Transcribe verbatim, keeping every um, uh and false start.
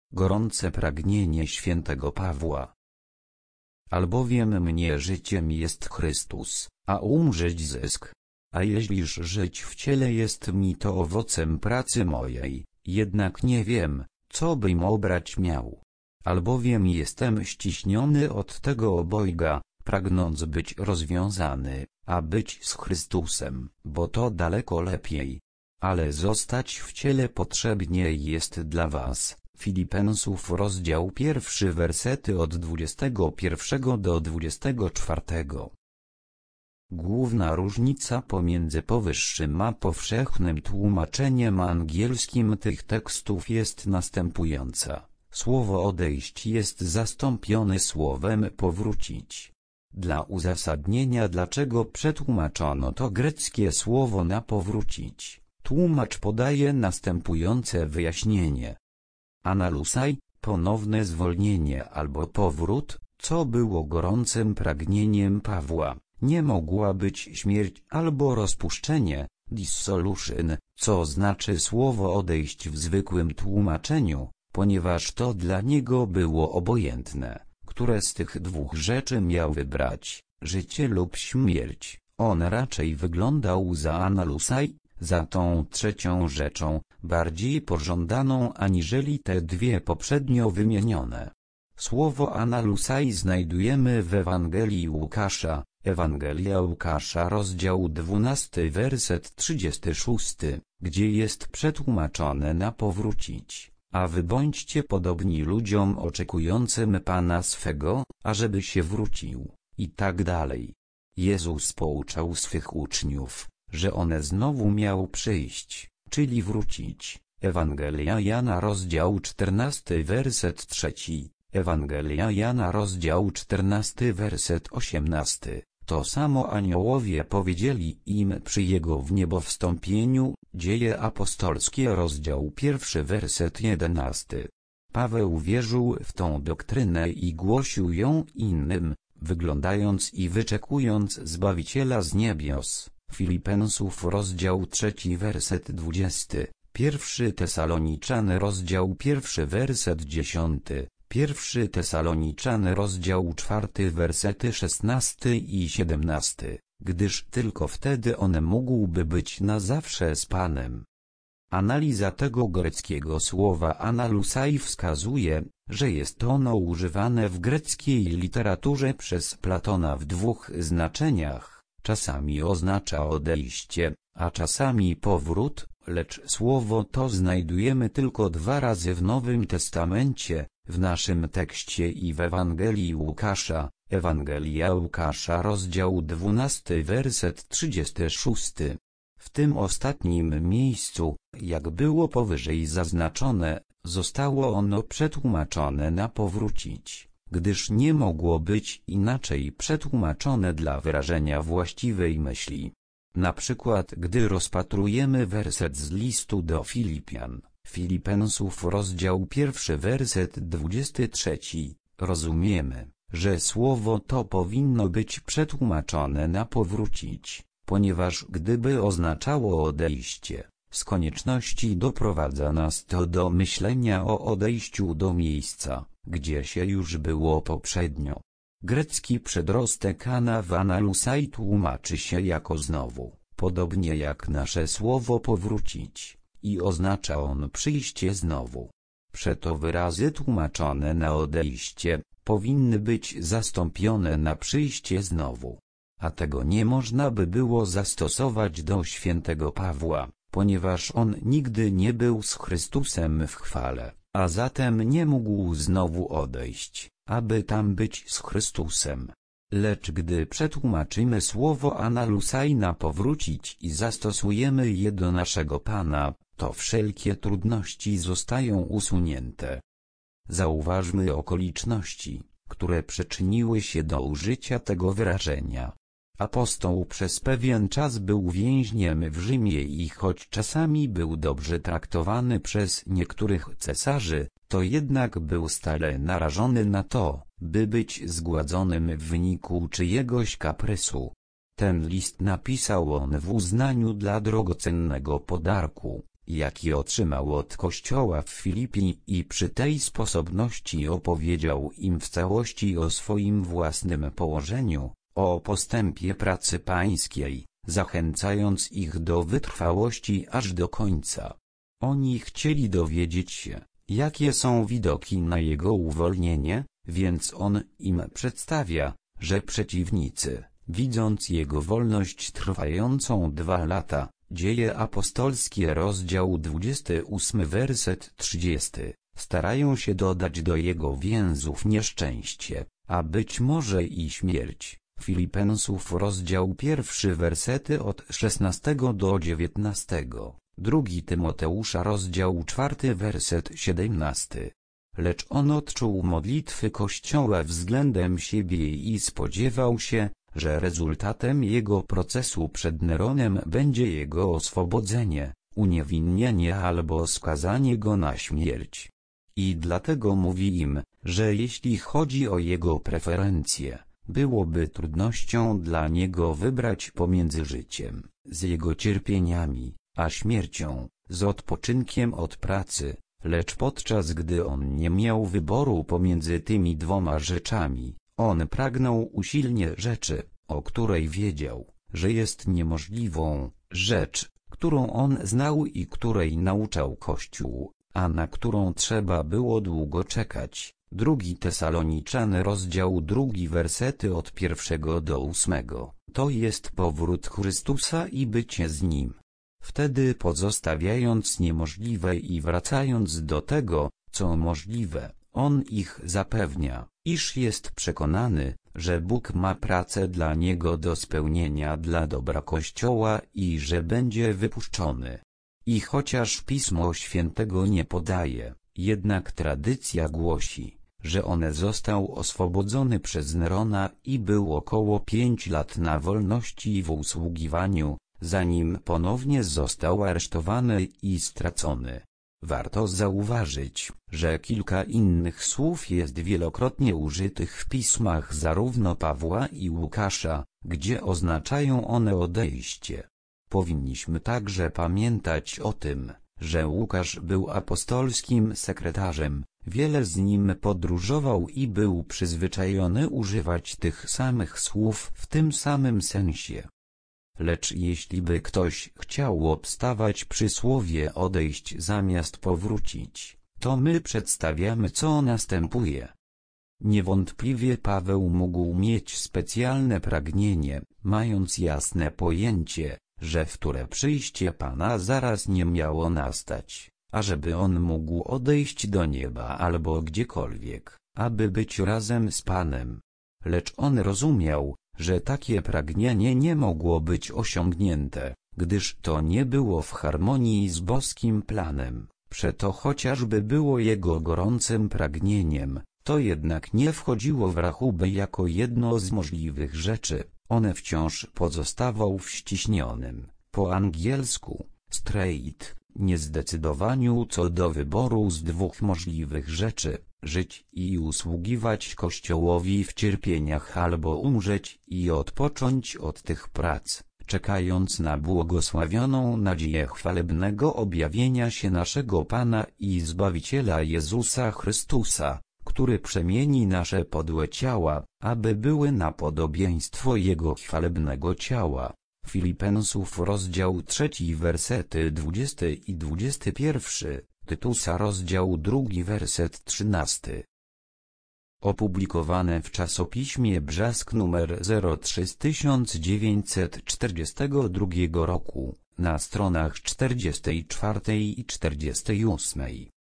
gorące pragnienie świętego Pawła. Albowiem mnie życiem jest Chrystus, a umrzeć zysk. A jeśliż żyć w ciele jest mi to owocem pracy mojej, jednak nie wiem, co bym obrać miał. Albowiem jestem ściśniony od tego obojga, pragnąc być rozwiązany, a być z Chrystusem, bo to daleko lepiej. Ale zostać w ciele potrzebnie jest dla was. Filipensów rozdział pierwszy wersety od dwudziestego pierwszego do dwudziestego czwartego. Główna różnica pomiędzy powyższym a powszechnym tłumaczeniem angielskim tych tekstów jest następująca. Słowo odejść jest zastąpione słowem powrócić. Dla uzasadnienia, dlaczego przetłumaczono to greckie słowo na powrócić, tłumacz podaje następujące wyjaśnienie. Analusai, ponowne zwolnienie albo powrót, co było gorącym pragnieniem Pawła, nie mogła być śmierć albo rozpuszczenie, dissolution, co znaczy słowo odejść w zwykłym tłumaczeniu, ponieważ to dla niego było obojętne, które z tych dwóch rzeczy miał wybrać, życie lub śmierć. On raczej wyglądał za analusai, za tą trzecią rzeczą, bardziej pożądaną aniżeli te dwie poprzednio wymienione. Słowo analusai znajdujemy w Ewangelii Łukasza, Ewangelia Łukasza rozdział dwunasty werset trzydziesty szósty, gdzie jest przetłumaczone na powrócić, a wy bądźcie podobni ludziom oczekującym Pana swego, ażeby się wrócił, i tak dalej. Jezus pouczał swych uczniów, że On znowu miał przyjść, czyli wrócić. Ewangelia Jana rozdział czternasty werset trzeci, Ewangelia Jana rozdział czternasty werset osiemnasty. To samo aniołowie powiedzieli im przy Jego wniebowstąpieniu, Dzieje apostolskie rozdział pierwszy werset jedenasty. Paweł wierzył w tą doktrynę i głosił ją innym, wyglądając i wyczekując Zbawiciela z niebios. Filipensów rozdział trzeci werset dwudziesty, pierwszy Tesaloniczany rozdział pierwszy werset dziesiąty, pierwszy Tesaloniczany rozdział czwarty wersety szesnasty i siedemnasty, gdyż tylko wtedy on mógłby być na zawsze z Panem. Analiza tego greckiego słowa analusai wskazuje, że jest ono używane w greckiej literaturze przez Platona w dwóch znaczeniach. Czasami oznacza odejście, a czasami powrót, lecz słowo to znajdujemy tylko dwa razy w Nowym Testamencie, w naszym tekście i w Ewangelii Łukasza, Ewangelia Łukasza rozdział dwunasty werset trzydziesty szósty. W tym ostatnim miejscu, jak było powyżej zaznaczone, zostało ono przetłumaczone na powrócić, gdyż nie mogło być inaczej przetłumaczone dla wyrażenia właściwej myśli. Na przykład gdy rozpatrujemy werset z listu do Filipian, Filipensów rozdział pierwszy werset dwudziesty trzeci, rozumiemy, że słowo to powinno być przetłumaczone na powrócić, ponieważ gdyby oznaczało odejście, z konieczności doprowadza nas to do myślenia o odejściu do miejsca, gdzie się już było poprzednio. Grecki przedrostek ana w analusai tłumaczy się jako znowu, podobnie jak nasze słowo powrócić, i oznacza on przyjście znowu. Przeto wyrazy tłumaczone na odejście, powinny być zastąpione na przyjście znowu. A tego nie można by było zastosować do świętego Pawła, ponieważ on nigdy nie był z Chrystusem w chwale, a zatem nie mógł znowu odejść, aby tam być z Chrystusem. Lecz gdy przetłumaczymy słowo analusai na powrócić i zastosujemy je do naszego Pana, to wszelkie trudności zostają usunięte. Zauważmy okoliczności, które przyczyniły się do użycia tego wyrażenia. Apostoł przez pewien czas był więźniem w Rzymie i choć czasami był dobrze traktowany przez niektórych cesarzy, to jednak był stale narażony na to, by być zgładzonym w wyniku czyjegoś kaprysu. Ten list napisał on w uznaniu dla drogocennego podarku, jaki otrzymał od Kościoła w Filipii i przy tej sposobności opowiedział im w całości o swoim własnym położeniu, o postępie pracy pańskiej, zachęcając ich do wytrwałości aż do końca. Oni chcieli dowiedzieć się, jakie są widoki na jego uwolnienie, więc on im przedstawia, że przeciwnicy, widząc jego wolność trwającą dwa lata, Dzieje apostolskie rozdział dwudziesty ósmy werset trzydziesty, starają się dodać do jego więzów nieszczęście, a być może i śmierć. Filipensów rozdział pierwszy wersety od szesnastego do dziewiętnastego, drugi Tymoteusza rozdział czwarty werset siedemnasty. Lecz on odczuł modlitwy Kościoła względem siebie i spodziewał się, że rezultatem jego procesu przed Neronem będzie jego oswobodzenie, uniewinnienie albo skazanie go na śmierć. I dlatego mówi im, że jeśli chodzi o jego preferencje, byłoby trudnością dla niego wybrać pomiędzy życiem, z jego cierpieniami, a śmiercią, z odpoczynkiem od pracy, lecz podczas gdy on nie miał wyboru pomiędzy tymi dwoma rzeczami, on pragnął usilnie rzeczy, o której wiedział, że jest niemożliwą, rzecz, którą on znał i której nauczał Kościół, a na którą trzeba było długo czekać. Drugi Tesaloniczan rozdział drugi wersety od pierwszego do ósmego. To jest powrót Chrystusa i bycie z Nim. Wtedy pozostawiając niemożliwe i wracając do tego, co możliwe, on ich zapewnia, iż jest przekonany, że Bóg ma pracę dla niego do spełnienia dla dobra Kościoła i że będzie wypuszczony. I chociaż Pismo Świętego nie podaje, jednak tradycja głosi, że on został oswobodzony przez Nerona i był około pięć lat na wolności w usługiwaniu, zanim ponownie został aresztowany i stracony. Warto zauważyć, że kilka innych słów jest wielokrotnie użytych w pismach zarówno Pawła i Łukasza, gdzie oznaczają one odejście. Powinniśmy także pamiętać o tym, że Łukasz był apostolskim sekretarzem, wiele z nim podróżował i był przyzwyczajony używać tych samych słów w tym samym sensie. Lecz jeśli by ktoś chciał obstawać przy słowie odejść zamiast powrócić, to my przedstawiamy, co następuje. Niewątpliwie Paweł mógł mieć specjalne pragnienie, mając jasne pojęcie, że wtóre przyjście Pana zaraz nie miało nastać, ażeby on mógł odejść do nieba albo gdziekolwiek, aby być razem z Panem. Lecz on rozumiał, że takie pragnienie nie mogło być osiągnięte, gdyż to nie było w harmonii z boskim planem. Przeto chociażby było jego gorącym pragnieniem, to jednak nie wchodziło w rachubę jako jedno z możliwych rzeczy. On wciąż pozostawał w ściśnionym, po angielsku, straight, niezdecydowaniu co do wyboru z dwóch możliwych rzeczy, żyć i usługiwać Kościołowi w cierpieniach albo umrzeć i odpocząć od tych prac, czekając na błogosławioną nadzieję chwalebnego objawienia się naszego Pana i Zbawiciela Jezusa Chrystusa, który przemieni nasze podłe ciała, aby były na podobieństwo Jego chwalebnego ciała. Filipensów rozdział trzeci wersety dwudziesty i dwudziesty pierwszy, Tytusa rozdział drugi werset trzynasty. Opublikowane w czasopiśmie Brzask numer zero trzy z tysiąc dziewięćset czterdziestego drugiego roku, na stronach czterdziestej czwartej i czterdziestej ósmej.